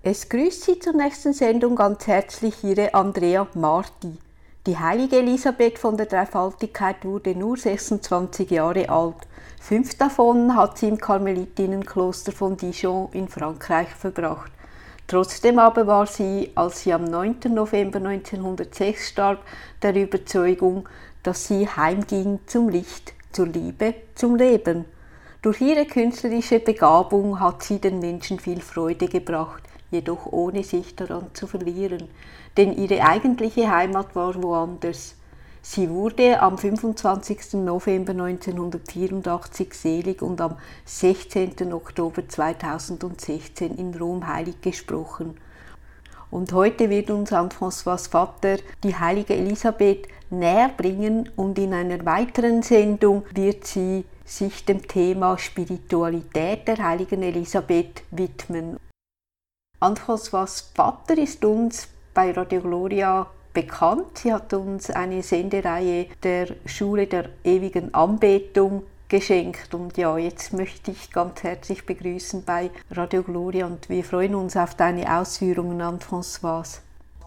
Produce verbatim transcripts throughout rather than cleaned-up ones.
Es grüßt Sie zur nächsten Sendung ganz herzlich Ihre Andrea Marti. Die heilige Elisabeth von der Dreifaltigkeit wurde nur sechsundzwanzig Jahre alt. Fünf davon hat sie im Karmelitinnenkloster von Dijon in Frankreich verbracht. Trotzdem aber war sie, als sie am neunten November neunzehnhundertsechs starb, der Überzeugung, dass sie heimging zum Licht, zur Liebe, zum Leben. Durch ihre künstlerische Begabung hat sie den Menschen viel Freude gebracht, jedoch ohne sich daran zu verlieren, denn ihre eigentliche Heimat war woanders. Sie wurde am fünfundzwanzigsten November neunzehnhundertvierundachtzig selig und am sechzehnten Oktober zweitausendsechzehn in Rom heilig gesprochen. Und heute wird uns Anne-Françoise Vatter die heilige Elisabeth näher bringen und in einer weiteren Sendung wird sie sich dem Thema Spiritualität der heiligen Elisabeth widmen. Anne-Françoise Vatter ist uns bei Radio Gloria bekannt. Sie hat uns eine Sendereihe der Schule der ewigen Anbetung geschenkt. Und ja, jetzt möchte ich ganz herzlich begrüßen bei Radio Gloria und wir freuen uns auf deine Ausführungen, Anne-Françoise.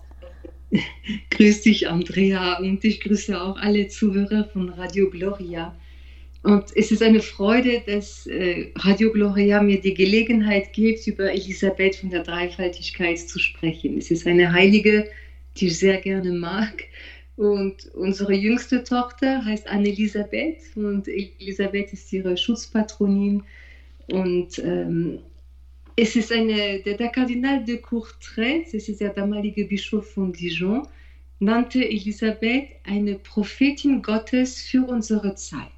Grüß dich, Andrea, und ich grüße auch alle Zuhörer von Radio Gloria. Und es ist eine Freude, dass äh, Radio Gloria mir die Gelegenheit gibt, über Elisabeth von der Dreifaltigkeit zu sprechen. Es ist eine Heilige, die ich sehr gerne mag. Und unsere jüngste Tochter heißt Anne-Elisabeth und Elisabeth ist ihre Schutzpatronin. Und ähm, es ist eine, der, der Kardinal de Courtrai, das ist der damalige Bischof von Dijon, nannte Elisabeth eine Prophetin Gottes für unsere Zeit.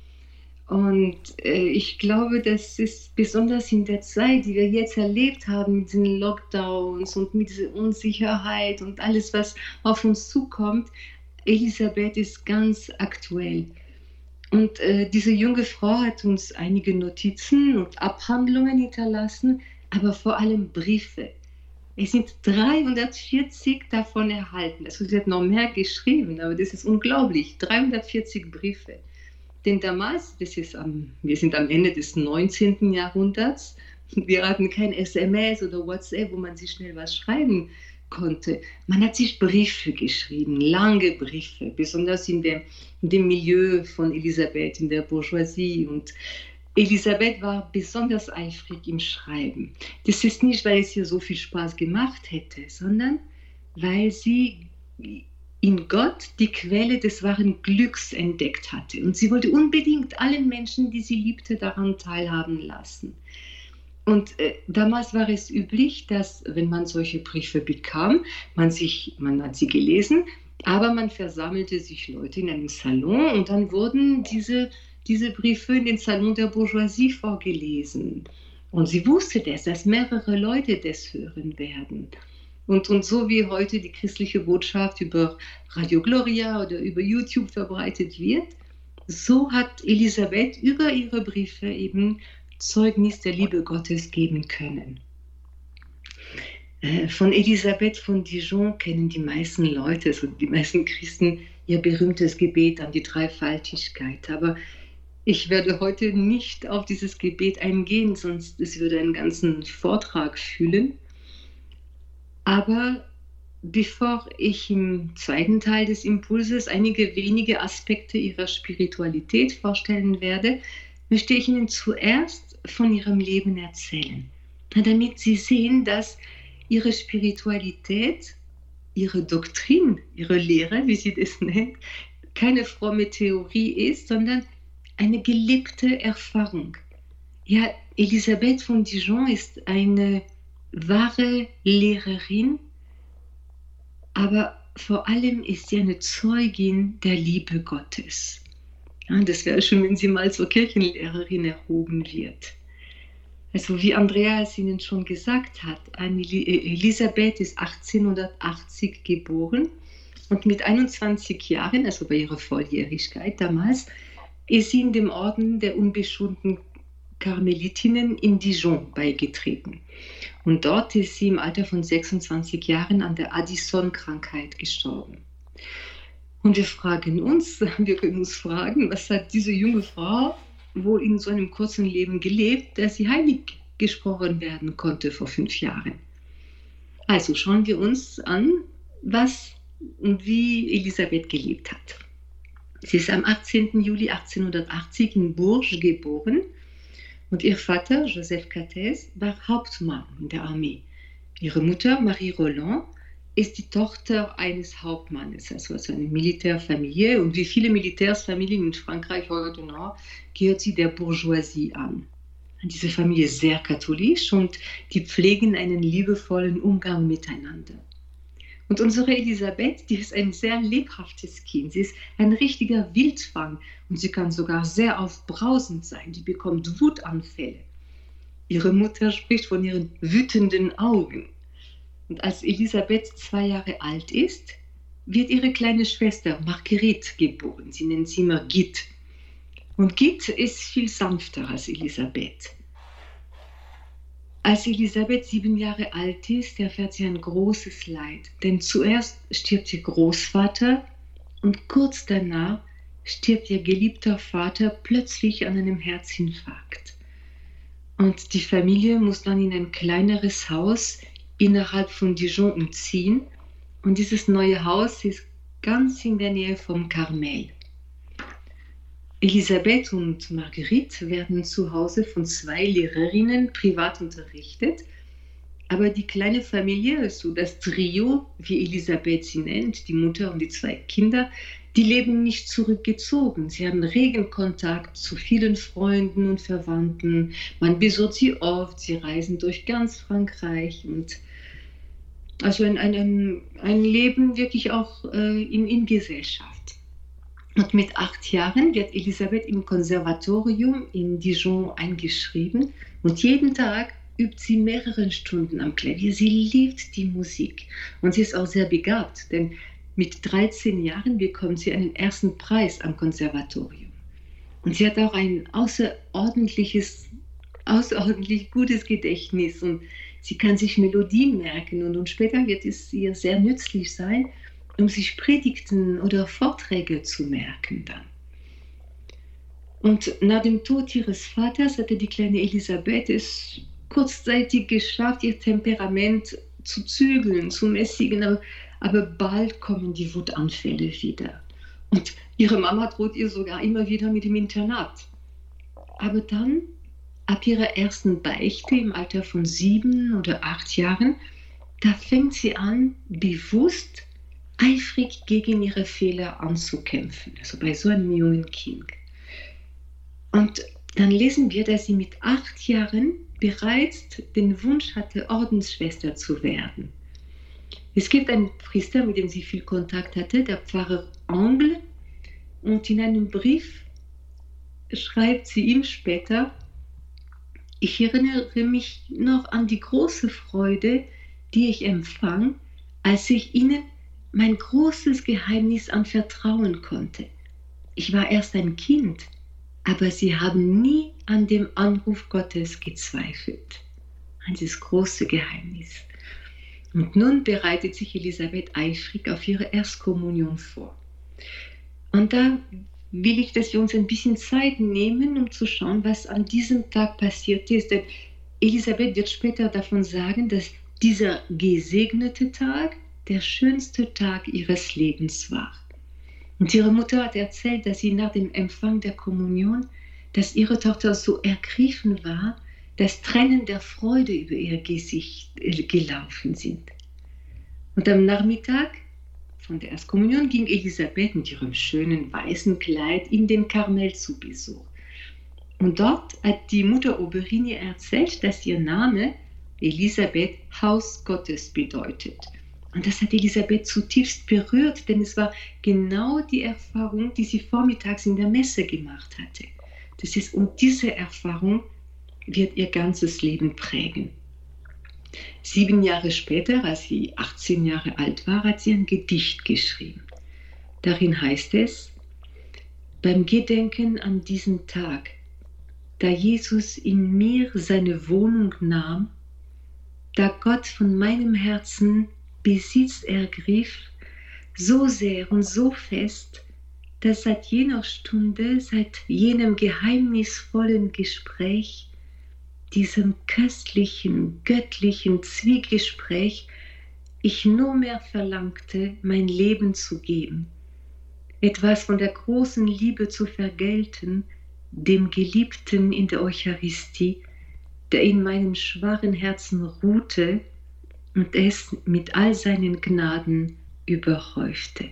Und äh, ich glaube, das ist besonders in der Zeit, die wir jetzt erlebt haben, mit diesen Lockdowns und mit dieser Unsicherheit und alles, was auf uns zukommt, Elisabeth ist ganz aktuell. Und äh, diese junge Frau hat uns einige Notizen und Abhandlungen hinterlassen, aber vor allem Briefe. Es sind dreihundertvierzig davon erhalten. Also sie hat noch mehr geschrieben, aber das ist unglaublich. dreihundertvierzig Briefe. Denn damals, das ist am, wir sind am Ende des neunzehnten Jahrhunderts, wir hatten kein S M S oder WhatsApp, wo man sich schnell was schreiben konnte. Man hat sich Briefe geschrieben, lange Briefe, besonders in dem, in dem Milieu von Elisabeth, in der Bourgeoisie. Und Elisabeth war besonders eifrig im Schreiben. Das ist nicht, weil es ihr so viel Spaß gemacht hätte, sondern weil sie in Gott die Quelle des wahren Glücks entdeckt hatte. Und sie wollte unbedingt allen Menschen, die sie liebte, daran teilhaben lassen. Und äh, damals war es üblich, dass, wenn man solche Briefe bekam, man, sich, man hat sie gelesen, aber man versammelte sich Leute in einem Salon und dann wurden diese, diese Briefe in den Salon der Bourgeoisie vorgelesen. Und sie wusste das, dass mehrere Leute das hören werden. Und, und so wie heute die christliche Botschaft über Radio Gloria oder über YouTube verbreitet wird, so hat Elisabeth über ihre Briefe eben Zeugnis der Liebe Gottes geben können. Äh, von Elisabeth von Dijon kennen die meisten Leute, also die meisten Christen, ihr berühmtes Gebet an die Dreifaltigkeit. Aber ich werde heute nicht auf dieses Gebet eingehen, sonst es würde einen ganzen Vortrag füllen. Aber bevor ich im zweiten Teil des Impulses einige wenige Aspekte ihrer Spiritualität vorstellen werde, möchte ich Ihnen zuerst von ihrem Leben erzählen, damit Sie sehen, dass ihre Spiritualität, ihre Doktrin, ihre Lehre, wie sie das nennt, keine fromme Theorie ist, sondern eine gelebte Erfahrung. Ja, Elisabeth von Dijon ist eine wahre Lehrerin, aber vor allem ist sie eine Zeugin der Liebe Gottes. Ja, das wäre schön, wenn sie mal zur Kirchenlehrerin erhoben wird. Also wie Andrea es Ihnen schon gesagt hat, Elisabeth ist achtzehnhundertachtzig geboren und mit einundzwanzig Jahren, also bei ihrer Volljährigkeit damals, ist sie in dem Orden der unbeschonten Karmelitinnen in Dijon beigetreten. Und dort ist sie im Alter von sechsundzwanzig Jahren an der Addison-Krankheit gestorben. Und wir fragen uns, wir können uns fragen, was hat diese junge Frau wohl in so einem kurzen Leben gelebt, dass sie heilig gesprochen werden konnte vor fünf Jahren. Also schauen wir uns an, was und wie Elisabeth gelebt hat. Sie ist am achtzehnten Juli achtzehnhundertachtzig in Bourges geboren und ihr Vater, Joseph Cathès, war Hauptmann in der Armee. Ihre Mutter, Marie Roland, ist die Tochter eines Hauptmannes, also aus einer Militärfamilie. Und wie viele Militärsfamilien in Frankreich heute noch, gehört sie der Bourgeoisie an. Diese Familie ist sehr katholisch und die pflegen einen liebevollen Umgang miteinander. Und unsere Elisabeth, die ist ein sehr lebhaftes Kind. Sie ist ein richtiger Wildfang und sie kann sogar sehr aufbrausend sein. Die bekommt Wutanfälle. Ihre Mutter spricht von ihren wütenden Augen. Und als Elisabeth zwei Jahre alt ist, wird ihre kleine Schwester Marguerite geboren. Sie nennt sie immer Git. Und Git ist viel sanfter als Elisabeth. Als Elisabeth sieben Jahre alt ist, erfährt sie ein großes Leid. Denn zuerst stirbt ihr Großvater und kurz danach stirbt ihr geliebter Vater plötzlich an einem Herzinfarkt. Und die Familie muss dann in ein kleineres Haus innerhalb von Dijon umziehen. Und dieses neue Haus ist ganz in der Nähe vom Karmel. Elisabeth und Marguerite werden zu Hause von zwei Lehrerinnen privat unterrichtet. Aber die kleine Familie, so das Trio, wie Elisabeth sie nennt, die Mutter und die zwei Kinder, die leben nicht zurückgezogen. Sie haben regen Kontakt zu vielen Freunden und Verwandten. Man besucht sie oft, sie reisen durch ganz Frankreich. Und also ein, ein, ein Leben wirklich auch äh, in, in Gesellschaft. Und mit acht Jahren wird Elisabeth im Konservatorium in Dijon eingeschrieben und jeden Tag übt sie mehrere Stunden am Klavier. Sie liebt die Musik und sie ist auch sehr begabt, denn mit dreizehn Jahren bekommt sie einen ersten Preis am Konservatorium. Und sie hat auch ein außerordentliches, außerordentlich gutes Gedächtnis und sie kann sich Melodien merken und, und später wird es ihr sehr nützlich sein, um sich Predigten oder Vorträge zu merken dann. Und nach dem Tod ihres Vaters hatte die kleine Elisabeth es kurzzeitig geschafft, ihr Temperament zu zügeln, zu mäßigen, aber, aber bald kommen die Wutanfälle wieder. Und ihre Mama droht ihr sogar immer wieder mit dem Internat. Aber dann, ab ihrer ersten Beichte im Alter von sieben oder acht Jahren, da fängt sie an, bewusst eifrig gegen ihre Fehler anzukämpfen, also bei so einem jungen Kind. Und dann lesen wir, dass sie mit acht Jahren bereits den Wunsch hatte, Ordensschwester zu werden. Es gibt einen Priester, mit dem sie viel Kontakt hatte, der Pfarrer Angle, und in einem Brief schreibt sie ihm später: Ich erinnere mich noch an die große Freude, die ich empfang, als ich ihnen mein großes Geheimnis anvertrauen konnte. Ich war erst ein Kind, aber sie haben nie an dem Anruf Gottes gezweifelt. Dieses große Geheimnis. Und nun bereitet sich Elisabeth eifrig auf ihre Erstkommunion vor. Und da will ich, dass wir uns ein bisschen Zeit nehmen, um zu schauen, was an diesem Tag passiert ist. Denn Elisabeth wird später davon sagen, dass dieser gesegnete Tag der schönste Tag ihres Lebens war. Und ihre Mutter hat erzählt, dass sie nach dem Empfang der Kommunion, dass ihre Tochter so ergriffen war, dass Tränen der Freude über ihr Gesicht gelaufen sind. Und am Nachmittag von der Erstkommunion ging Elisabeth mit ihrem schönen weißen Kleid in den Karmel zu Besuch. Und dort hat die Mutter Oberini erzählt, dass ihr Name Elisabeth Haus Gottes bedeutet. Und das hat Elisabeth zutiefst berührt, denn es war genau die Erfahrung, die sie vormittags in der Messe gemacht hatte. Das ist, und diese Erfahrung wird ihr ganzes Leben prägen. Sieben Jahre später, als sie achtzehn Jahre alt war, hat sie ein Gedicht geschrieben. Darin heißt es: Beim Gedenken an diesen Tag, da Jesus in mir seine Wohnung nahm, da Gott von meinem Herzen Besitz ergriff, so sehr und so fest, dass seit jener Stunde, seit jenem geheimnisvollen Gespräch, diesem köstlichen, göttlichen Zwiegespräch, ich nur mehr verlangte, mein Leben zu geben, etwas von der großen Liebe zu vergelten, dem Geliebten in der Eucharistie, der in meinem schwachen Herzen ruhte und es mit all seinen Gnaden überhäufte.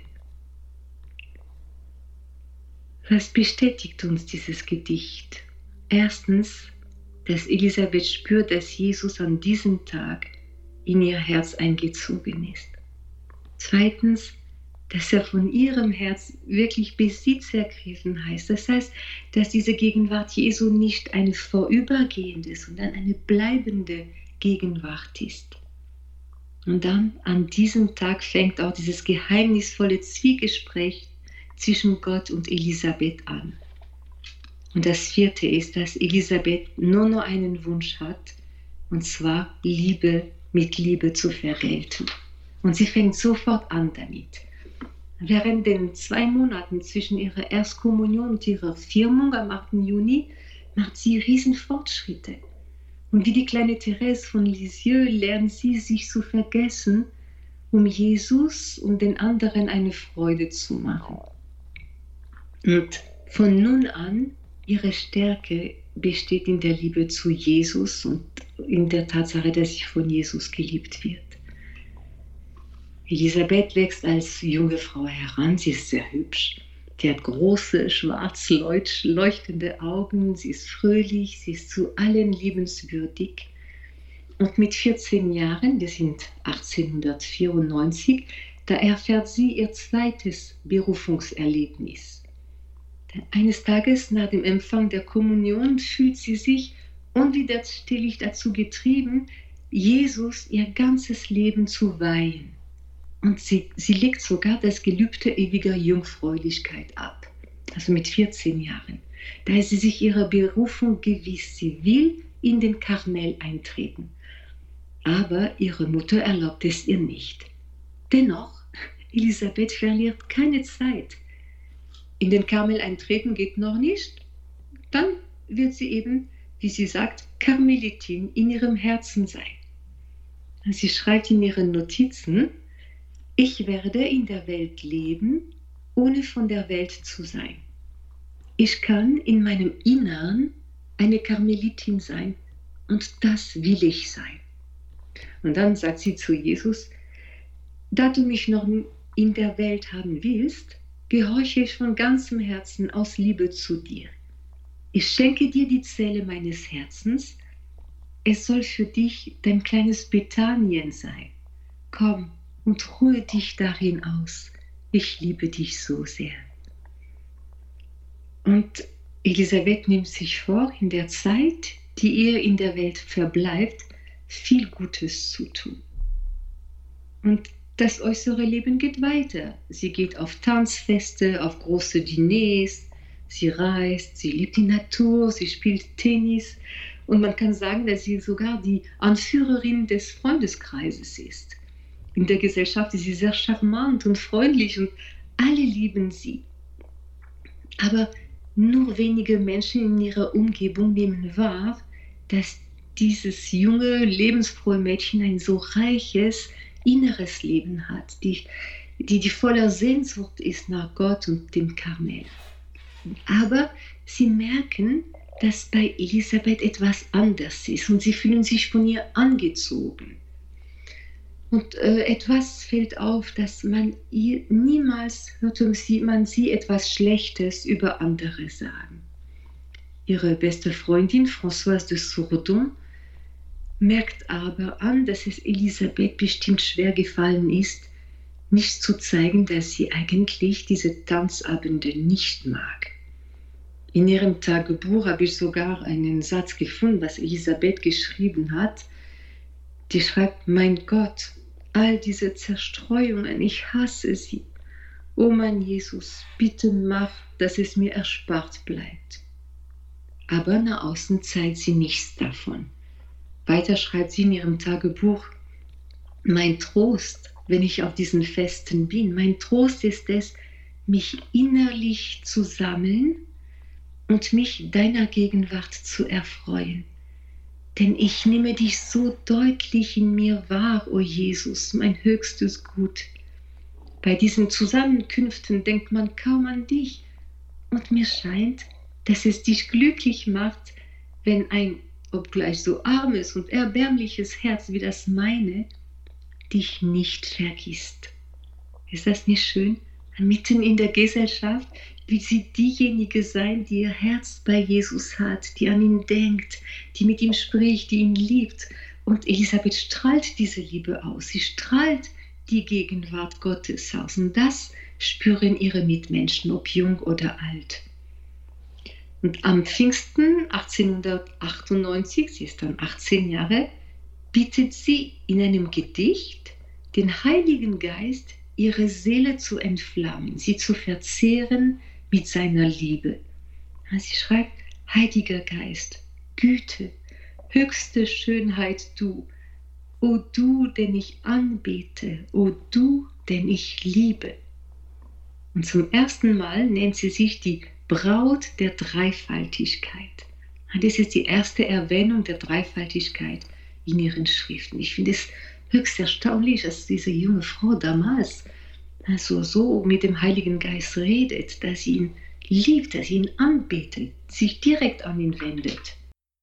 Was bestätigt uns dieses Gedicht? Erstens, dass Elisabeth spürt, dass Jesus an diesem Tag in ihr Herz eingezogen ist. Zweitens, dass er von ihrem Herz wirklich Besitz ergriffen heißt. Das heißt, dass diese Gegenwart Jesu nicht eine vorübergehende, sondern eine bleibende Gegenwart ist. Und dann an diesem Tag fängt auch dieses geheimnisvolle Zwiegespräch zwischen Gott und Elisabeth an. Und das vierte ist, dass Elisabeth nur noch einen Wunsch hat, und zwar Liebe mit Liebe zu vergelten. Und sie fängt sofort an damit. Während den zwei Monaten zwischen ihrer Erstkommunion und ihrer Firmung am achten Juni macht sie riesen Fortschritte. Und wie die kleine Thérèse von Lisieux lernt sie, sich zu vergessen, um Jesus und den anderen eine Freude zu machen. Und von nun an, ihre Stärke besteht in der Liebe zu Jesus und in der Tatsache, dass sie von Jesus geliebt wird. Elisabeth wächst als junge Frau heran, sie ist sehr hübsch, die hat große, schwarz leuchtende Augen, sie ist fröhlich, sie ist zu allen liebenswürdig. Und mit vierzehn Jahren, wir sind achtzehnhundertvierundneunzig, da erfährt sie ihr zweites Berufungserlebnis. Eines Tages nach dem Empfang der Kommunion fühlt sie sich unwiderstehlich dazu getrieben, Jesus ihr ganzes Leben zu weihen. Und sie, sie legt sogar das Gelübde ewiger Jungfräulichkeit ab, also mit vierzehn Jahren. Da ist sie sich ihrer Berufung gewiss, sie will in den Karmel eintreten. Aber ihre Mutter erlaubt es ihr nicht. Dennoch, Elisabeth verliert keine Zeit. In den Karmel eintreten geht noch nicht. Dann wird sie eben, wie sie sagt, Karmelitin in ihrem Herzen sein. Sie schreibt in ihren Notizen: Ich werde in der Welt leben, ohne von der Welt zu sein. Ich kann in meinem Innern eine Karmelitin sein und das will ich sein. Und dann sagt sie zu Jesus: Da du mich noch in der Welt haben willst, gehorche ich von ganzem Herzen aus Liebe zu dir. Ich schenke dir die Zelle meines Herzens. Es soll für dich dein kleines Bethanien sein. Komm und ruhe dich darin aus. Ich liebe dich so sehr. Und Elisabeth nimmt sich vor, in der Zeit, die ihr in der Welt verbleibt, viel Gutes zu tun. Und das äußere Leben geht weiter. Sie geht auf Tanzfeste, auf große Diners, sie reist, sie liebt die Natur, sie spielt Tennis. Und man kann sagen, dass sie sogar die Anführerin des Freundeskreises ist. In der Gesellschaft ist sie sehr charmant und freundlich und alle lieben sie. Aber nur wenige Menschen in ihrer Umgebung nehmen wahr, dass dieses junge, lebensfrohe Mädchen ein so reiches, inneres Leben hat, die, die, die voller Sehnsucht ist nach Gott und dem Karmel. Aber sie merken, dass bei Elisabeth etwas anders ist und sie fühlen sich von ihr angezogen. Und äh, etwas fällt auf, dass man ihr niemals hört man sie etwas Schlechtes über andere sagen. Ihre beste Freundin Françoise de Sourdon merkt aber an, dass es Elisabeth bestimmt schwer gefallen ist, nicht zu zeigen, dass sie eigentlich diese Tanzabende nicht mag. In ihrem Tagebuch habe ich sogar einen Satz gefunden, was Elisabeth geschrieben hat. Die schreibt: Mein Gott, all diese Zerstreuungen, ich hasse sie. O mein Jesus, bitte mach, dass es mir erspart bleibt. Aber nach außen zeigt sie nichts davon. Weiter schreibt sie in ihrem Tagebuch: Mein Trost, wenn ich auf diesen Festen bin, mein Trost ist es, mich innerlich zu sammeln und mich deiner Gegenwart zu erfreuen. denn ich nehme dich so deutlich in mir wahr, o Jesus, mein höchstes Gut. Bei diesen Zusammenkünften denkt man kaum an dich, und mir scheint, dass es dich glücklich macht, wenn ein, obgleich so armes und erbärmliches Herz wie das meine, dich nicht vergisst. Ist das nicht schön? Mitten in der Gesellschaft will sie diejenige sein, die ihr Herz bei Jesus hat, die an ihn denkt, die mit ihm spricht, die ihn liebt. Und Elisabeth strahlt diese Liebe aus. Sie strahlt die Gegenwart Gottes aus. Und das spüren ihre Mitmenschen, ob jung oder alt. Und am Pfingsten achtzehnhundertachtundneunzig, sie ist dann achtzehn Jahre, bittet sie in einem Gedicht den Heiligen Geist, ihre Seele zu entflammen, sie zu verzehren mit seiner Liebe. Sie schreibt, Heiliger Geist, Güte, höchste Schönheit du, o du, den ich anbete, o du, den ich liebe. Und zum ersten Mal nennt sie sich die Braut der Dreifaltigkeit. Das ist die erste Erwähnung der Dreifaltigkeit in ihren Schriften. Ich finde es höchst erstaunlich, dass diese junge Frau damals also so mit dem Heiligen Geist redet, dass sie ihn liebt, dass sie ihn anbetet, sich direkt an ihn wendet.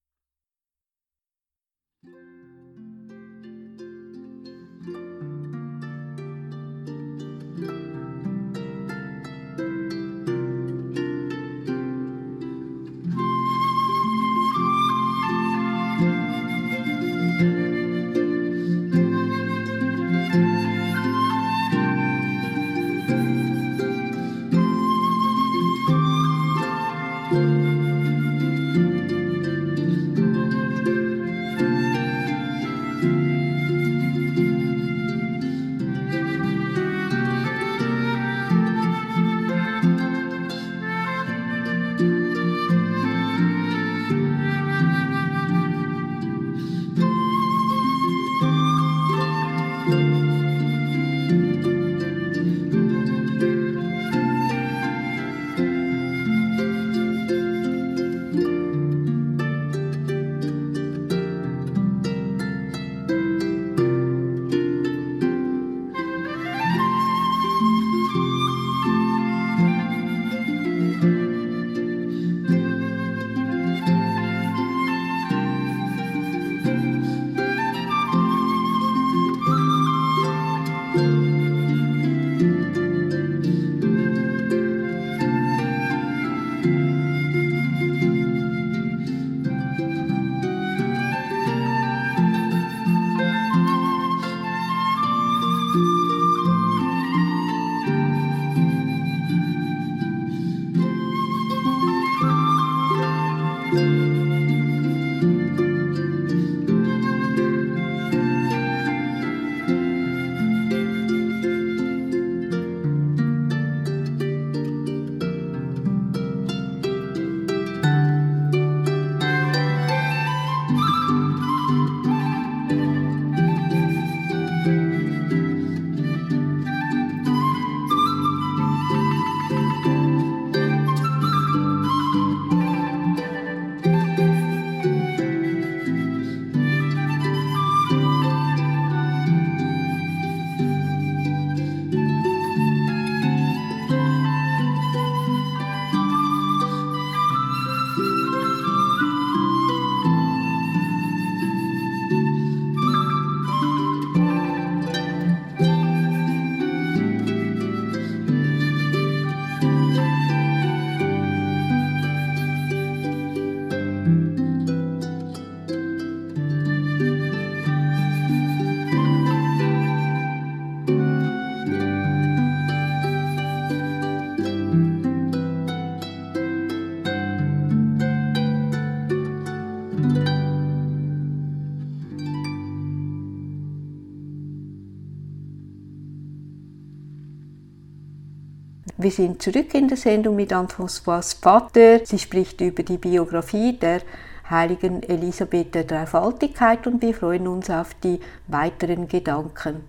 Wir sind zurück in der Sendung mit Anne-Françoise Vater. Sie spricht über die Biografie der heiligen Elisabeth der Dreifaltigkeit und wir freuen uns auf die weiteren Gedanken.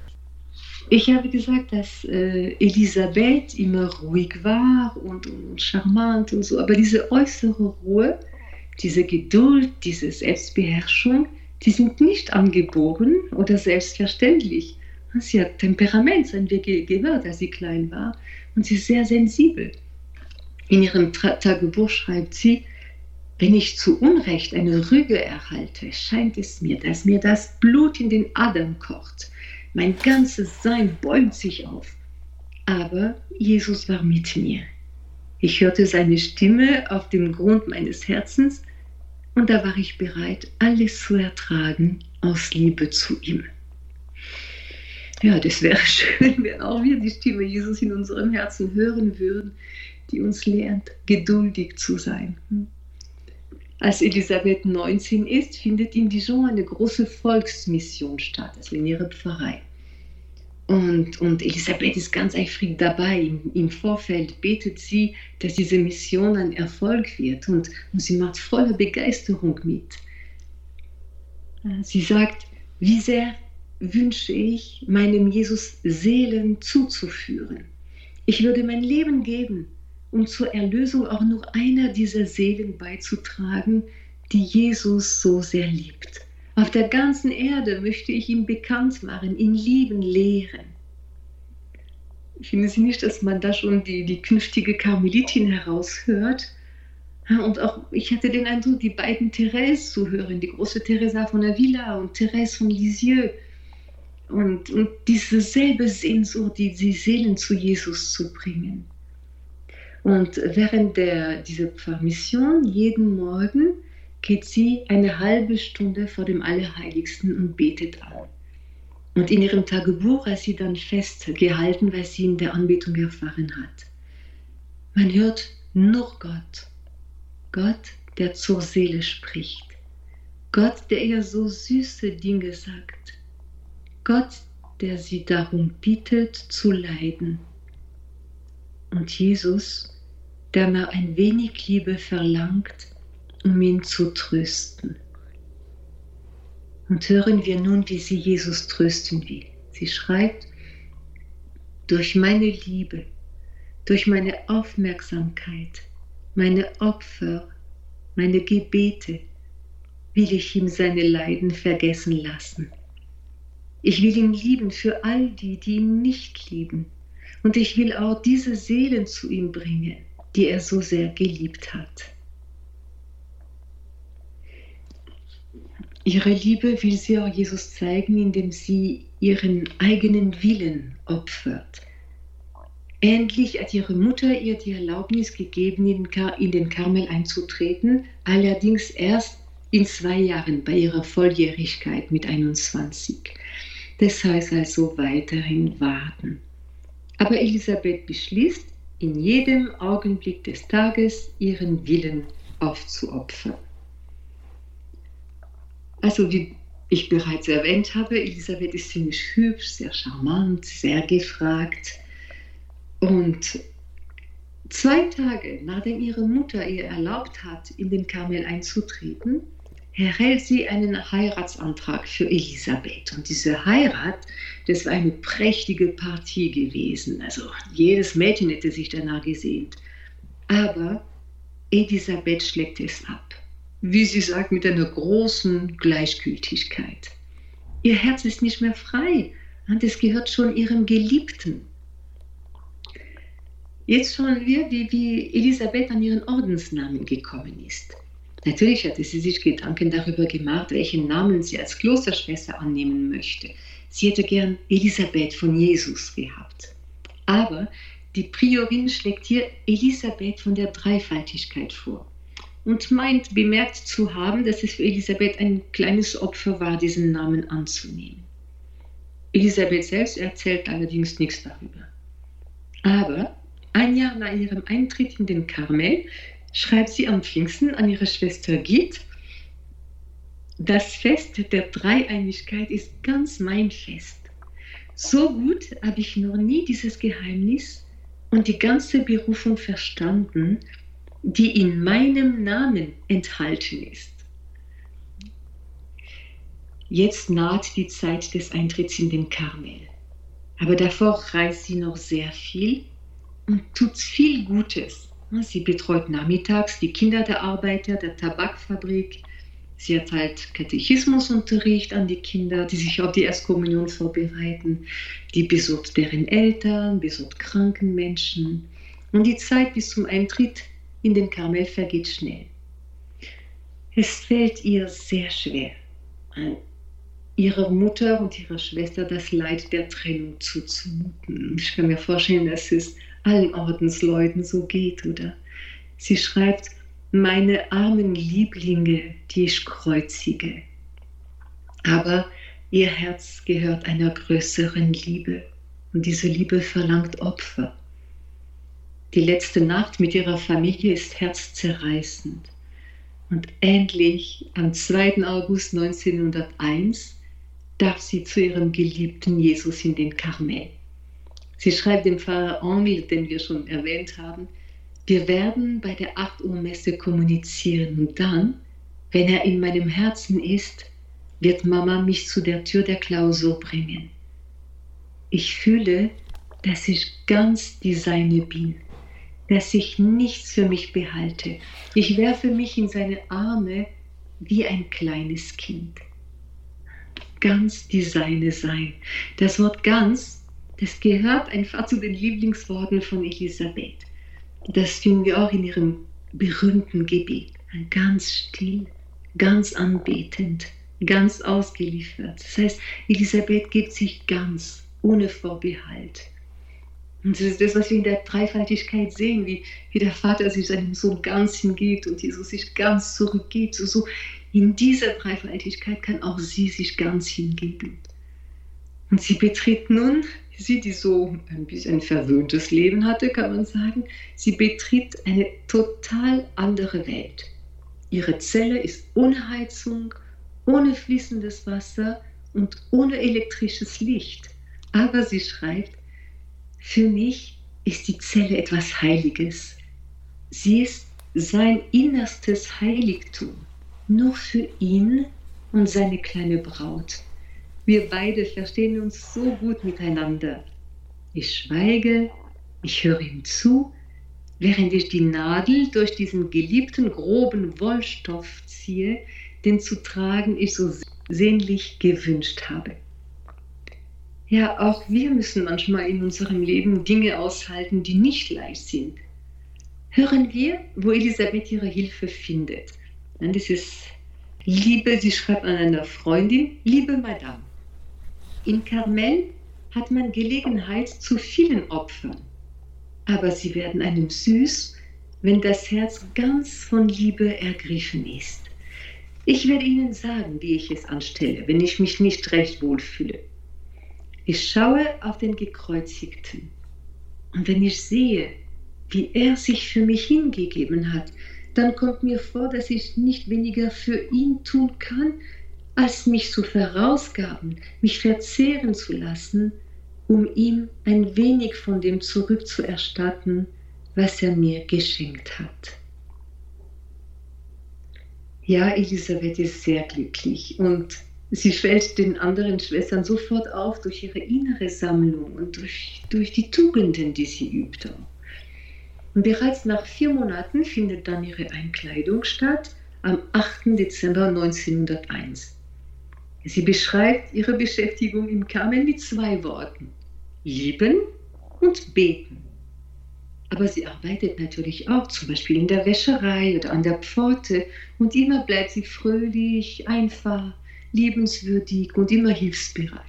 Ich habe gesagt, dass äh, Elisabeth immer ruhig war und, und charmant und so, aber diese äußere Ruhe, diese Geduld, diese Selbstbeherrschung, die sind nicht angeboren oder selbstverständlich. Sie hat Temperament, das haben wir gehört, als sie klein war, und sie ist sehr sensibel. In ihrem Tagebuch schreibt sie, wenn ich zu Unrecht eine Rüge erhalte, scheint es mir, dass mir das Blut in den Adern kocht. Mein ganzes Sein bäumt sich auf. Aber Jesus war mit mir. Ich hörte seine Stimme auf dem Grund meines Herzens und da war ich bereit, alles zu ertragen aus Liebe zu ihm. Ja, das wäre schön, wenn auch wir die Stimme Jesus in unserem Herzen hören würden, die uns lehrt, geduldig zu sein. Als Elisabeth neunzehn ist, findet in Dijon eine große Volksmission statt, also in ihrer Pfarrei. Und, und Elisabeth ist ganz eifrig dabei. Im, Im Vorfeld betet sie, dass diese Mission ein Erfolg wird. Und, und sie macht voller Begeisterung mit. Sie sagt, wie sehr wünsche ich, meinem Jesus Seelen zuzuführen. Ich würde mein Leben geben, um zur Erlösung auch nur einer dieser Seelen beizutragen, die Jesus so sehr liebt. Auf der ganzen Erde möchte ich ihn bekannt machen, ihn lieben, lehren. Finden Sie nicht, dass man da schon die, die künftige Karmelitin heraushört? Und auch, ich hatte den Eindruck, die beiden Thérèse zu hören, die große Teresa von Avila und Thérèse von Lisieux. Und, und diese selbe Sehnsucht, die, die Seelen zu Jesus zu bringen. Und während der, dieser Pfarrmission, jeden Morgen, geht sie eine halbe Stunde vor dem Allerheiligsten und betet an. Und in ihrem Tagebuch ist sie dann festgehalten, was sie in der Anbetung erfahren hat. Man hört nur Gott. Gott, der zur Seele spricht. Gott, der ihr so süße Dinge sagt. Gott, der sie darum bittet, zu leiden. Und Jesus, der nur ein wenig Liebe verlangt, um ihn zu trösten. Und hören wir nun, wie sie Jesus trösten will. Sie schreibt, durch meine Liebe, durch meine Aufmerksamkeit, meine Opfer, meine Gebete will ich ihm seine Leiden vergessen lassen. Ich will ihn lieben für all die, die ihn nicht lieben. Und ich will auch diese Seelen zu ihm bringen, die er so sehr geliebt hat. Ihre Liebe will sie auch Jesus zeigen, indem sie ihren eigenen Willen opfert. Endlich hat ihre Mutter ihr die Erlaubnis gegeben, in, Kar- in den Karmel einzutreten, allerdings erst in zwei Jahren bei ihrer Volljährigkeit mit einundzwanzig. Das heißt also weiterhin warten. Aber Elisabeth beschließt, in jedem Augenblick des Tages ihren Willen aufzuopfern. Also wie ich bereits erwähnt habe, Elisabeth ist ziemlich hübsch, sehr charmant, sehr gefragt. Und zwei Tage nachdem ihre Mutter ihr erlaubt hat, in den Karmel einzutreten, erhält sie einen Heiratsantrag für Elisabeth. Und diese Heirat, das war eine prächtige Partie gewesen. Also jedes Mädchen hätte sich danach gesehnt. Aber Elisabeth schlägt es ab. Wie sie sagt, mit einer großen Gleichgültigkeit. Ihr Herz ist nicht mehr frei und es gehört schon ihrem Geliebten. Jetzt schauen wir, wie, wie Elisabeth an ihren Ordensnamen gekommen ist. Natürlich hatte sie sich Gedanken darüber gemacht, welchen Namen sie als Klosterschwester annehmen möchte. Sie hätte gern Elisabeth von Jesus gehabt. Aber die Priorin schlägt hier Elisabeth von der Dreifaltigkeit vor. Und meint bemerkt zu haben, dass es für Elisabeth ein kleines Opfer war, diesen Namen anzunehmen. Elisabeth selbst erzählt allerdings nichts darüber. Aber ein Jahr nach ihrem Eintritt in den Karmel schreibt sie am Pfingsten an ihre Schwester Git, das Fest der Dreieinigkeit ist ganz mein Fest. So gut habe ich noch nie dieses Geheimnis und die ganze Berufung verstanden, die in meinem Namen enthalten ist. Jetzt naht die Zeit des Eintritts in den Karmel. Aber davor reist sie noch sehr viel und tut viel Gutes Sie betreut nachmittags die Kinder der Arbeiter der Tabakfabrik. Sie erteilt Katechismusunterricht an die Kinder, die sich auf die Erstkommunion vorbereiten. Die besucht deren Eltern, besucht kranken Menschen. Und die Zeit bis zum Eintritt in den Karmel vergeht schnell. Es fällt ihr sehr schwer, ihrer Mutter und ihrer Schwester das Leid der Trennung zuzumuten. Ich kann mir vorstellen, dass es allen Ordensleuten so geht, oder? Sie schreibt, meine armen Lieblinge, die ich kreuzige. Aber ihr Herz gehört einer größeren Liebe und diese Liebe verlangt Opfer. Die letzte Nacht mit ihrer Familie ist herzzerreißend. Und endlich, am zweiten August neunzehnhunderteins, darf sie zu ihrem geliebten Jesus in den Karmel. Sie schreibt dem Pfarrer Angel, den wir schon erwähnt haben, wir werden bei der acht Uhr Messe kommunizieren und dann, wenn er in meinem Herzen ist, wird Mama mich zu der Tür der Klausur bringen. Ich fühle, dass ich ganz die Seine bin, dass ich nichts für mich behalte. Ich werfe mich in seine Arme wie ein kleines Kind. Ganz die Seine sein. Das Wort ganz, das gehört einfach zu den Lieblingsworten von Elisabeth. Das finden wir auch in ihrem berühmten Gebet. Ganz still, ganz anbetend, ganz ausgeliefert. Das heißt, Elisabeth gibt sich ganz, ohne Vorbehalt. Und das ist das, was wir in der Dreifaltigkeit sehen, wie, wie der Vater sich seinem Sohn ganz hingibt und Jesus sich ganz zurückgibt. So, so in dieser Dreifaltigkeit kann auch sie sich ganz hingeben. Und sie betritt nun, sie, die so ein bisschen ein verwöhntes Leben hatte, kann man sagen, sie betritt eine total andere Welt. Ihre Zelle ist ohne Heizung, ohne fließendes Wasser und ohne elektrisches Licht. Aber sie schreibt, für mich ist die Zelle etwas Heiliges. Sie ist sein innerstes Heiligtum, nur für ihn und seine kleine Braut. Wir beide verstehen uns so gut miteinander. Ich schweige, ich höre ihm zu, während ich die Nadel durch diesen geliebten groben Wollstoff ziehe, den zu tragen ich so sehnlich gewünscht habe. Ja, auch wir müssen manchmal in unserem Leben Dinge aushalten, die nicht leicht sind. Hören wir, wo Elisabeth ihre Hilfe findet. Das ist Liebe, sie schreibt an einer Freundin, liebe Madame, in Karmel hat man Gelegenheit zu vielen Opfern, aber sie werden einem süß, wenn das Herz ganz von Liebe ergriffen ist. Ich werde Ihnen sagen, wie ich es anstelle, wenn ich mich nicht recht wohlfühle. Ich schaue auf den Gekreuzigten und wenn ich sehe, wie er sich für mich hingegeben hat, dann kommt mir vor, dass ich nicht weniger für ihn tun kann, als mich zu verausgaben, mich verzehren zu lassen, um ihm ein wenig von dem zurückzuerstatten, was er mir geschenkt hat. Ja, Elisabeth ist sehr glücklich und sie fällt den anderen Schwestern sofort auf durch ihre innere Sammlung und durch, durch die Tugenden, die sie übt. Und bereits nach vier Monaten findet dann ihre Einkleidung statt, am achten Dezember neunzehnhunderteins. Sie beschreibt ihre Beschäftigung im Karmel mit zwei Worten: lieben und beten. Aber sie arbeitet natürlich auch, zum Beispiel in der Wäscherei oder an der Pforte, und immer bleibt sie fröhlich, einfach, liebenswürdig und immer hilfsbereit.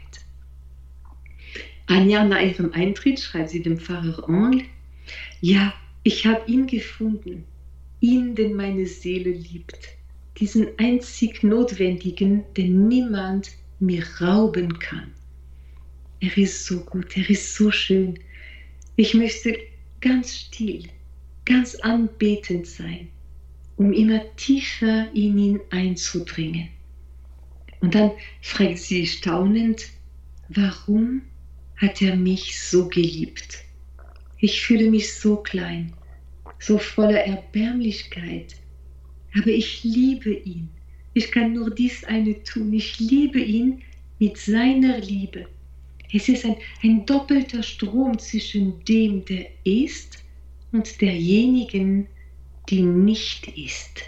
Ein Jahr nach ihrem Eintritt schreibt sie dem Pfarrer Angel, ja, ich habe ihn gefunden, ihn, den meine Seele liebt, diesen einzig Notwendigen, den niemand mir rauben kann. Er ist so gut, er ist so schön. Ich möchte ganz still, ganz anbetend sein, um immer tiefer in ihn einzudringen. Und dann fragt sie staunend, warum hat er mich so geliebt? Ich fühle mich so klein, so voller Erbärmlichkeit, aber ich liebe ihn. Ich kann nur dies eine tun, ich liebe ihn mit seiner Liebe. Es ist ein, ein doppelter Strom zwischen dem, der ist, und derjenigen, die nicht ist.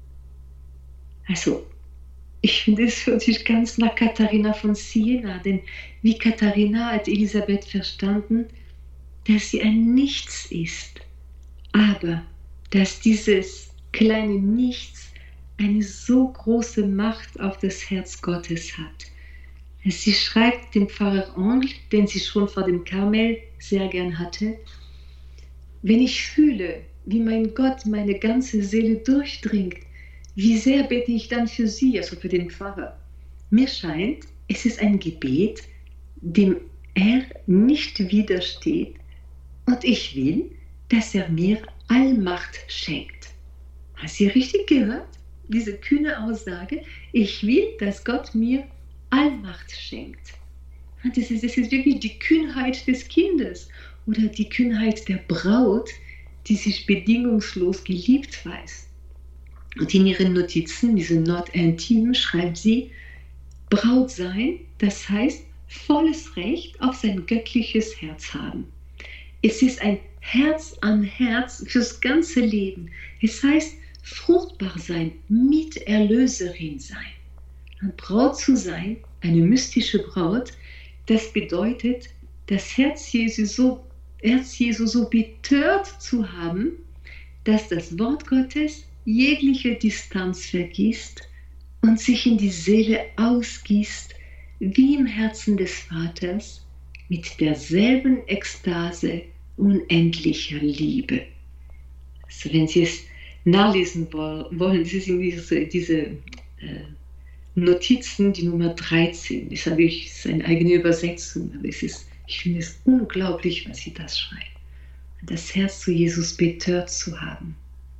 Also, ich finde, es hört sich ganz nach Katharina von Siena, denn wie Katharina hat Elisabeth verstanden, dass sie ein Nichts ist, aber dass dieses kleine Nichts eine so große Macht auf das Herz Gottes hat. Sie schreibt dem Pfarrer Angle, den sie schon vor dem Karmel sehr gern hatte: Wenn ich fühle, wie mein Gott meine ganze Seele durchdringt, wie sehr bete ich dann für sie, also für den Pfarrer. Mir scheint, es ist ein Gebet, dem er nicht widersteht, und ich will, dass er mir Allmacht schenkt. Hast du richtig gehört? Diese kühne Aussage: Ich will, dass Gott mir Allmacht schenkt. Das ist, das ist wirklich die Kühnheit des Kindes oder die Kühnheit der Braut, die sich bedingungslos geliebt weiß. Und in ihren Notizen, diese Note intime, schreibt sie: Braut sein, das heißt volles Recht auf sein göttliches Herz haben. Es ist ein Herz an Herz fürs ganze Leben. Es heißt fruchtbar sein, Miterlöserin sein. Und Braut zu sein, eine mystische Braut, das bedeutet, das Herz Jesu so, Herz Jesu so betört zu haben, dass das Wort Gottes jegliche Distanz vergisst und sich in die Seele ausgießt, wie im Herzen des Vaters, mit derselben Ekstase unendlicher Liebe. Also wenn Sie es nachlesen wollen, das ist in diese, diese äh, Notizen, die Nummer dreizehn. Das habe ich, das ist eine eigene Übersetzung, aber es ist, ich finde es unglaublich, was sie das schreibt. Das Herz zu Jesus betört zu haben.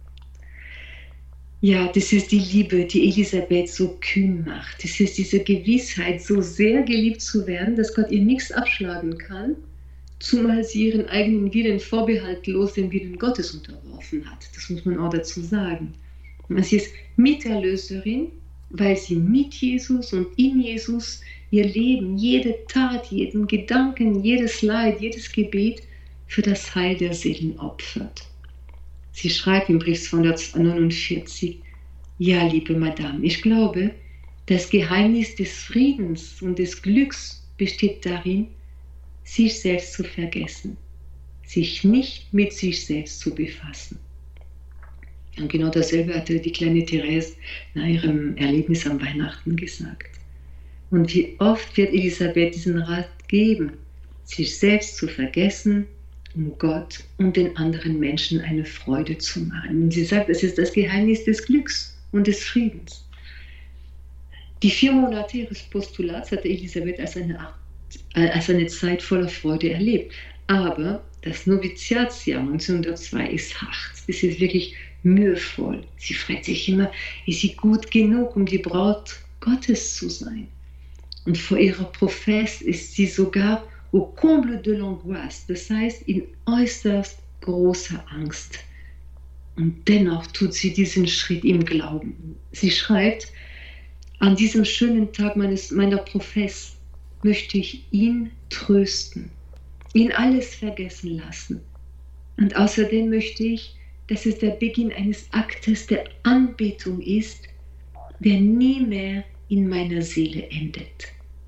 Ja, das ist die Liebe, die Elisabeth so kühn macht. Das ist diese Gewissheit, so sehr geliebt zu werden, dass Gott ihr nichts abschlagen kann, zumal sie ihren eigenen Willen vorbehaltlos dem Willen Gottes unterworfen hat. Das muss man auch dazu sagen. Und sie ist Miterlöserin, weil sie mit Jesus und in Jesus ihr Leben, jede Tat, jeden Gedanken, jedes Leid, jedes Gebet für das Heil der Seelen opfert. Sie schreibt im Brief zweihundertneunundvierzig: Ja, liebe Madame, ich glaube, das Geheimnis des Friedens und des Glücks besteht darin, sich selbst zu vergessen, sich nicht mit sich selbst zu befassen. Und genau dasselbe hatte die kleine Therese nach ihrem Erlebnis am Weihnachten gesagt. Und wie oft wird Elisabeth diesen Rat geben, sich selbst zu vergessen, um Gott und den anderen Menschen eine Freude zu machen. Und sie sagt, das ist das Geheimnis des Glücks und des Friedens. Die vier Monate ihres Postulats hatte Elisabeth als eine, Art, als eine Zeit voller Freude erlebt. Aber das Noviziatsjahr neunzehnhundertzwei ist hart. Es ist wirklich mühevoll. Sie fragt sich immer, ist sie gut genug, um die Braut Gottes zu sein? Und vor ihrer Profess ist sie sogar au comble de l'angoisse, das heißt in äußerst großer Angst. Und dennoch tut sie diesen Schritt im Glauben. Sie schreibt: An diesem schönen Tag meines, meiner Profess möchte ich ihn trösten, ihn alles vergessen lassen. Und außerdem möchte ich, dass es der Beginn eines Aktes der Anbetung ist, der nie mehr in meiner Seele endet.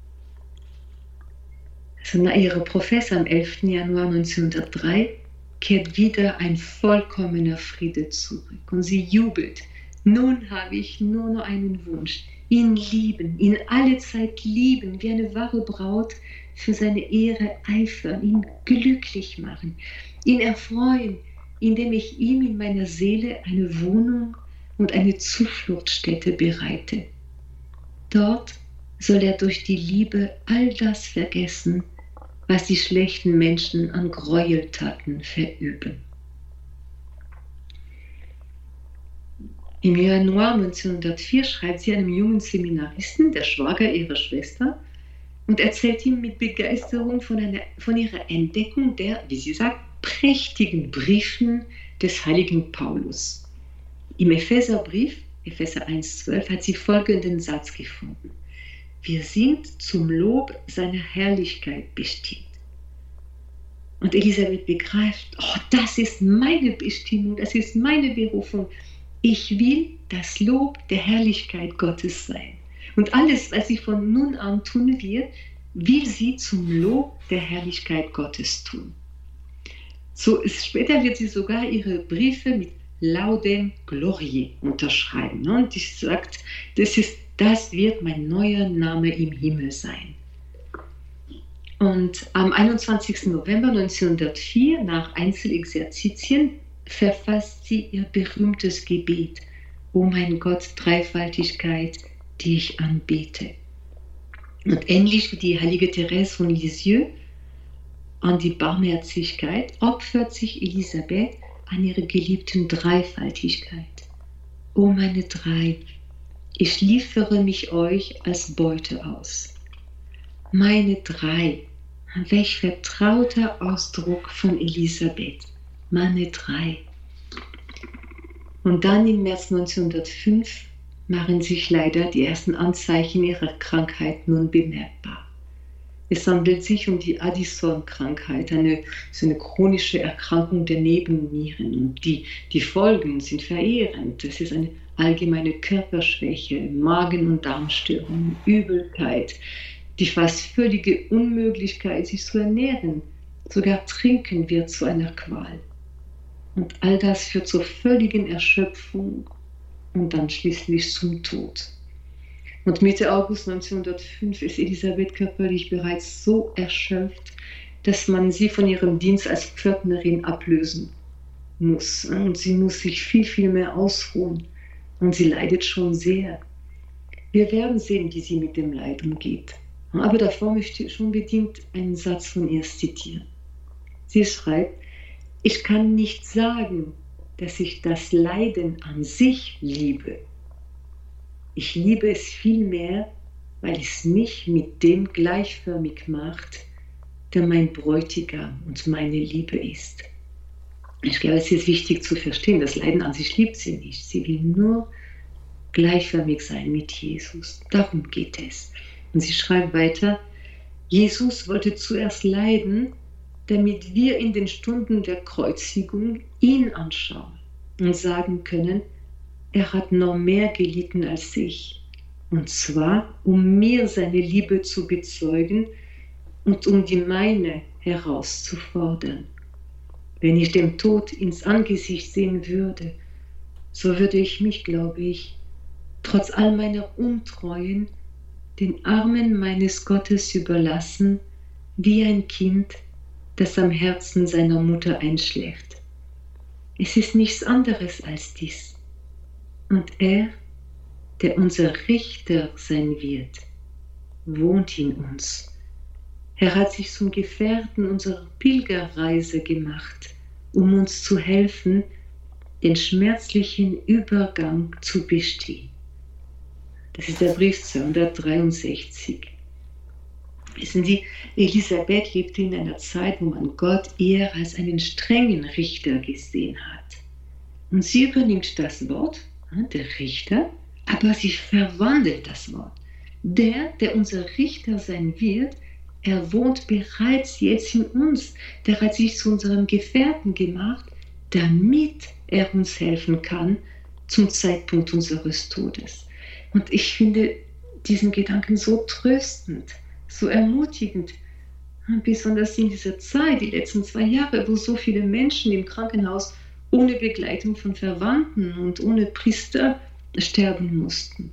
Also nach ihrer Profess am elften Januar neunzehnhundertdrei kehrt wieder ein vollkommener Friede zurück. Und sie jubelt: Nun habe ich nur noch einen Wunsch, ihn lieben, ihn alle Zeit lieben, wie eine wahre Braut für seine Ehre eifern, ihn glücklich machen, ihn erfreuen, indem ich ihm in meiner Seele eine Wohnung und eine Zufluchtsstätte bereite. Dort soll er durch die Liebe all das vergessen, was die schlechten Menschen an Gräueltaten verüben. Im Januar neunzehnhundertvier schreibt sie einem jungen Seminaristen, der Schwager ihrer Schwester, und erzählt ihm mit Begeisterung von, einer, von ihrer Entdeckung der, wie sie sagt, prächtigen Briefen des heiligen Paulus. Im Epheserbrief, Epheser eins zwölf, hat sie folgenden Satz gefunden: Wir sind zum Lob seiner Herrlichkeit bestimmt. Und Elisabeth begreift, oh, das ist meine Bestimmung, das ist meine Berufung. Ich will das Lob der Herrlichkeit Gottes sein. Und alles, was sie von nun an tun wird, will sie zum Lob der Herrlichkeit Gottes tun. So, später wird sie sogar ihre Briefe mit Laudem Gloriae unterschreiben. Und sie sagt, das, ist, das wird mein neuer Name im Himmel sein. Und am einundzwanzigsten November neunzehnhundertvier, nach Einzelexerzitien, verfasst sie ihr berühmtes Gebet: O mein Gott, Dreifaltigkeit, die ich anbete. Und ähnlich wie die heilige Therese von Lisieux an die Barmherzigkeit opfert sich Elisabeth an ihre geliebten Dreifaltigkeit. O meine drei, ich liefere mich euch als Beute aus. Meine drei, welch vertrauter Ausdruck von Elisabeth. Meine drei. Und dann im März neunzehnhundertfünf machen sich leider die ersten Anzeichen ihrer Krankheit nun bemerkbar. Es handelt sich um die Addison-Krankheit, eine, so eine chronische Erkrankung der Nebennieren. Und die, die Folgen sind verheerend. Das ist eine allgemeine Körperschwäche, Magen- und Darmstörungen, Übelkeit, die fast völlige Unmöglichkeit, sich zu ernähren. Sogar Trinken wird zu einer Qual. Und all das führt zur völligen Erschöpfung und dann schließlich zum Tod. Und Mitte August neunzehnhundertfünf ist Elisabeth körperlich bereits so erschöpft, dass man sie von ihrem Dienst als Pförtnerin ablösen muss. Und sie muss sich viel, viel mehr ausruhen. Und sie leidet schon sehr. Wir werden sehen, wie sie mit dem Leid umgeht. Aber davor möchte ich unbedingt einen Satz von ihr zitieren. Sie schreibt: Ich kann nicht sagen, dass ich das Leiden an sich liebe. Ich liebe es vielmehr, weil es mich mit dem gleichförmig macht, der mein Bräutigam und meine Liebe ist. Ich glaube, es ist wichtig zu verstehen, das Leiden an sich liebt sie nicht. Sie will nur gleichförmig sein mit Jesus. Darum geht es. Und sie schreibt weiter: Jesus wollte zuerst leiden, damit wir in den Stunden der Kreuzigung ihn anschauen und sagen können, er hat noch mehr gelitten als ich. Und zwar, um mir seine Liebe zu bezeugen und um die meine herauszufordern. Wenn ich dem Tod ins Angesicht sehen würde, so würde ich mich, glaube ich, trotz all meiner Untreuen, den Armen meines Gottes überlassen, wie ein Kind, das am Herzen seiner Mutter einschläft. Es ist nichts anderes als dies. Und er, der unser Richter sein wird, wohnt in uns. Er hat sich zum Gefährten unserer Pilgerreise gemacht, um uns zu helfen, den schmerzlichen Übergang zu bestehen. Das ist der Brief zweihundertdreiundsechzig. Wissen Sie, Elisabeth lebte in einer Zeit, wo man Gott eher als einen strengen Richter gesehen hat. Und sie übernimmt das Wort, der Richter, aber sie verwandelt das Wort. Der, der unser Richter sein wird, er wohnt bereits jetzt in uns. Der hat sich zu unserem Gefährten gemacht, damit er uns helfen kann zum Zeitpunkt unseres Todes. Und ich finde diesen Gedanken so tröstend, so ermutigend, besonders in dieser Zeit, die letzten zwei Jahre, wo so viele Menschen im Krankenhaus ohne Begleitung von Verwandten und ohne Priester sterben mussten.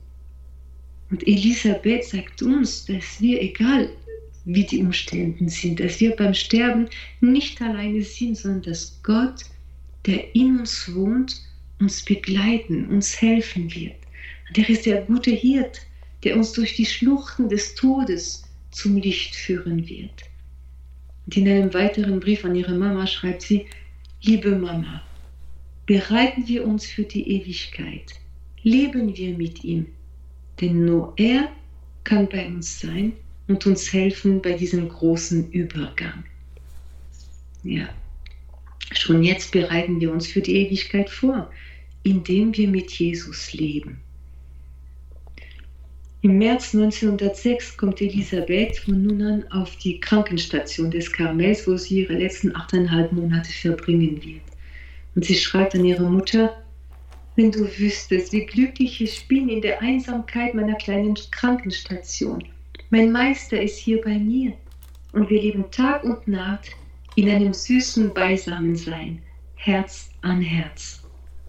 Und Elisabeth sagt uns, dass wir, egal wie die Umstände sind, dass wir beim Sterben nicht alleine sind, sondern dass Gott, der in uns wohnt, uns begleiten, uns helfen wird. Und er ist der gute Hirt, der uns durch die Schluchten des Todes zum Licht führen wird. Und in einem weiteren Brief an ihre Mama schreibt sie: Liebe Mama, bereiten wir uns für die Ewigkeit, leben wir mit ihm, denn nur er kann bei uns sein und uns helfen bei diesem großen Übergang. Ja, schon jetzt bereiten wir uns für die Ewigkeit vor, indem wir mit Jesus leben. Im März neunzehnhundertsechs kommt Elisabeth von nun an auf die Krankenstation des Karmels, wo sie ihre letzten achteinhalb Monate verbringen wird. Und sie schreibt an ihre Mutter: Wenn du wüsstest, wie glücklich ich bin in der Einsamkeit meiner kleinen Krankenstation. Mein Meister ist hier bei mir und wir leben Tag und Nacht in einem süßen Beisammensein, Herz an Herz.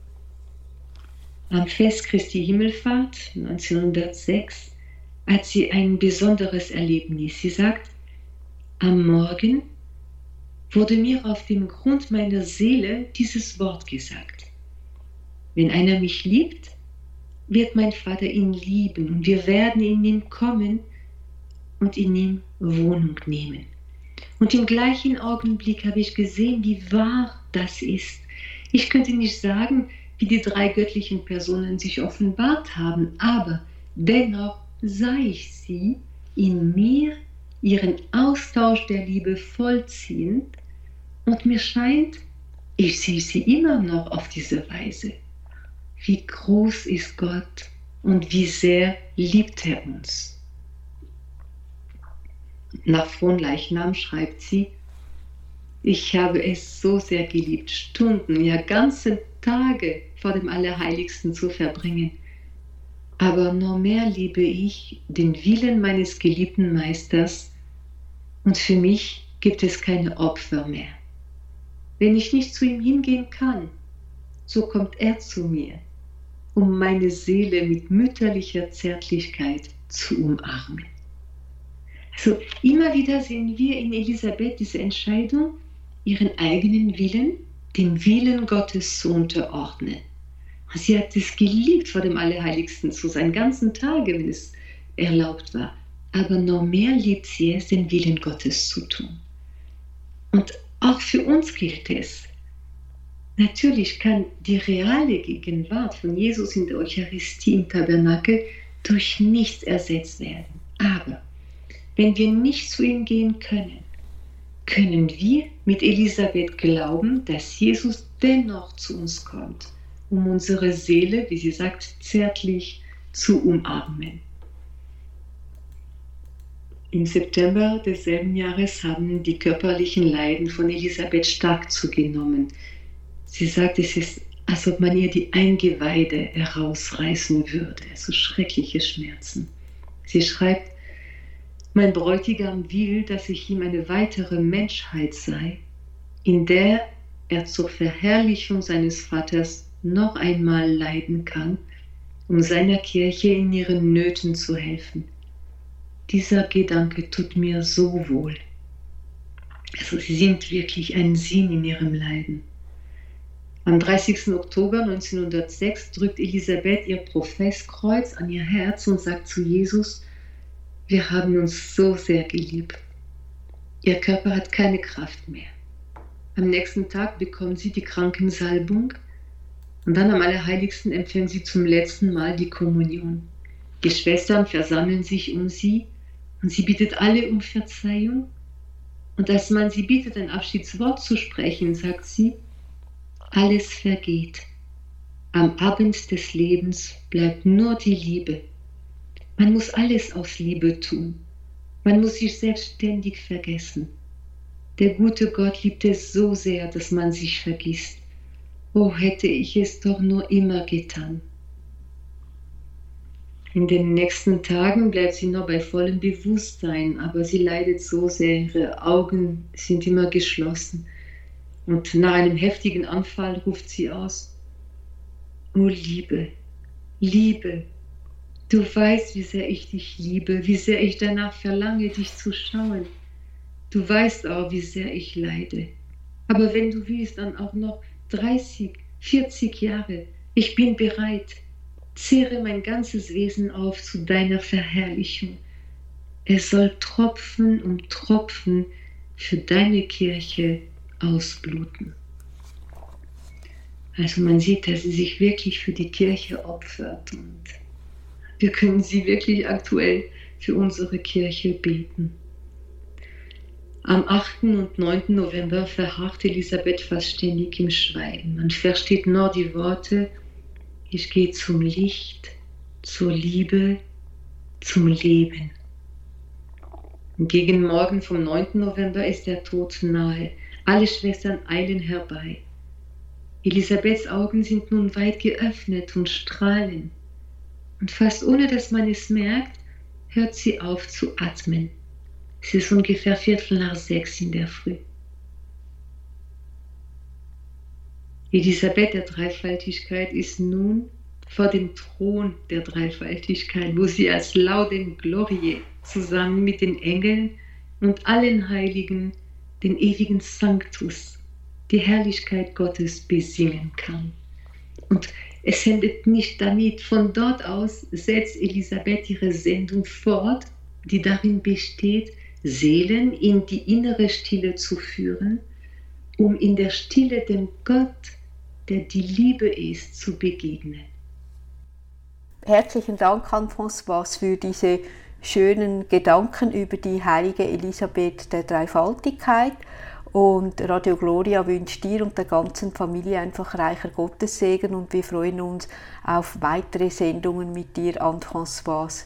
Am Fest Christi Himmelfahrt neunzehnhundertsechs hat sie ein besonderes Erlebnis. Sie sagt: Am Morgen wurde mir auf dem Grund meiner Seele dieses Wort gesagt: Wenn einer mich liebt, wird mein Vater ihn lieben und wir werden in ihn kommen und in ihm Wohnung nehmen. Und im gleichen Augenblick habe ich gesehen, wie wahr das ist. Ich könnte nicht sagen, wie die drei göttlichen Personen sich offenbart haben, aber dennoch sah ich sie in mir ihren Austausch der Liebe vollziehen und mir scheint, ich sehe sie immer noch auf diese Weise. Wie groß ist Gott und wie sehr liebt er uns. Nach Fronleichnam schreibt sie: Ich habe es so sehr geliebt, Stunden, ja ganze Tage vor dem Allerheiligsten zu verbringen. Aber noch mehr liebe ich den Willen meines geliebten Meisters und für mich gibt es keine Opfer mehr. Wenn ich nicht zu ihm hingehen kann, so kommt er zu mir, um meine Seele mit mütterlicher Zärtlichkeit zu umarmen. Also immer wieder sehen wir in Elisabeth diese Entscheidung, ihren eigenen Willen dem Willen Gottes zu unterordnen. Sie hat es geliebt, vor dem Allerheiligsten zu sein, ganzen Tage, wenn es erlaubt war. Aber noch mehr liebt sie es, den Willen Gottes zu tun. Und auch für uns gilt es. Natürlich kann die reale Gegenwart von Jesus in der Eucharistie im Tabernakel durch nichts ersetzt werden. Aber wenn wir nicht zu ihm gehen können, können wir mit Elisabeth glauben, dass Jesus dennoch zu uns kommt, um unsere Seele, wie sie sagt, zärtlich zu umarmen. Im September desselben Jahres haben die körperlichen Leiden von Elisabeth stark zugenommen. Sie sagt, es ist, als ob man ihr die Eingeweide herausreißen würde, also schreckliche Schmerzen. Sie schreibt: Mein Bräutigam will, dass ich ihm eine weitere Menschheit sei, in der er zur Verherrlichung seines Vaters noch einmal leiden kann, um seiner Kirche in ihren Nöten zu helfen. Dieser Gedanke tut mir so wohl. Also sie sind wirklich ein Sinn in ihrem Leiden. Am dreißigsten Oktober neunzehnhundertsechs drückt Elisabeth ihr Professkreuz an ihr Herz und sagt zu Jesus: Wir haben uns so sehr geliebt. Ihr Körper hat keine Kraft mehr. Am nächsten Tag bekommt sie die Krankensalbung und dann am Allerheiligsten empfängt sie zum letzten Mal die Kommunion. Die Schwestern versammeln sich um sie und sie bittet alle um Verzeihung. Und als man sie bittet, ein Abschiedswort zu sprechen, sagt sie: Alles vergeht. Am Abend des Lebens bleibt nur die Liebe. Man muss alles aus Liebe tun. Man muss sich selbst ständig vergessen. Der gute Gott liebt es so sehr, dass man sich vergisst. Oh, hätte ich es doch nur immer getan. In den nächsten Tagen bleibt sie noch bei vollem Bewusstsein, aber sie leidet so sehr, ihre Augen sind immer geschlossen. Und nach einem heftigen Anfall ruft sie aus: Oh Liebe, Liebe, du weißt, wie sehr ich dich liebe, wie sehr ich danach verlange, dich zu schauen. Du weißt auch, wie sehr ich leide. Aber wenn du willst, dann auch noch dreißig, vierzig Jahre. Ich bin bereit. Zehre mein ganzes Wesen auf zu deiner Verherrlichung. Es soll Tropfen um Tropfen für deine Kirche ausbluten. Also man sieht, dass sie sich wirklich für die Kirche opfert und wir können sie wirklich aktuell für unsere Kirche beten. Am achten und neunten November verharrt Elisabeth fast ständig im Schweigen. Man versteht nur die Worte: Ich gehe zum Licht, zur Liebe zum Leben. Gegen Morgen vom neunten November ist der Tod nahe. Alle Schwestern eilen herbei. Elisabeths Augen sind nun weit geöffnet und strahlen. Und fast ohne dass man es merkt, hört sie auf zu atmen. Es ist ungefähr Viertel nach sechs in der Früh. Elisabeth der Dreifaltigkeit ist nun vor dem Thron der Dreifaltigkeit, wo sie als Laudem Gloriae zusammen mit den Engeln und allen Heiligen den ewigen Sanctus, die Herrlichkeit Gottes besingen kann. Und es endet nicht damit. Von dort aus setzt Elisabeth ihre Sendung fort, die darin besteht, Seelen in die innere Stille zu führen, um in der Stille dem Gott, der die Liebe ist, zu begegnen. Herzlichen Dank an Françoise für diese schönen Gedanken über die heilige Elisabeth der Dreifaltigkeit. Und Radio Gloria wünscht dir und der ganzen Familie einfach reicher Gottessegen und wir freuen uns auf weitere Sendungen mit dir, Anne-Françoise.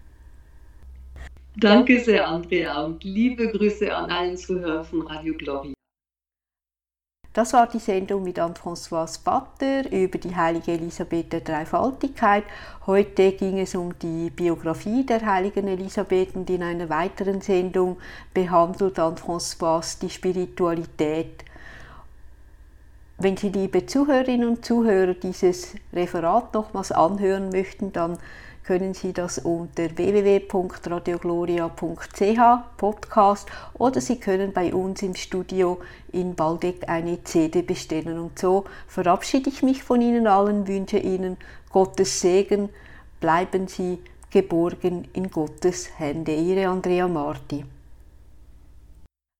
Danke sehr, Andrea, und liebe Grüße an allen Zuhörer von Radio Gloria. Das war die Sendung mit Anne-Françoise Vatter über die heilige Elisabeth der Dreifaltigkeit. Heute ging es um die Biografie der heiligen Elisabeth und in einer weiteren Sendung behandelt Anne-Françoise die Spiritualität. Wenn Sie, liebe Zuhörerinnen und Zuhörer, dieses Referat nochmals anhören möchten, dann können Sie das unter w w w punkt radiogloria punkt c h Podcast oder Sie können bei uns im Studio in Waldeck eine C D bestellen. Und so verabschiede ich mich von Ihnen allen, wünsche Ihnen Gottes Segen, bleiben Sie geborgen in Gottes Hände. Ihre Andrea Marti.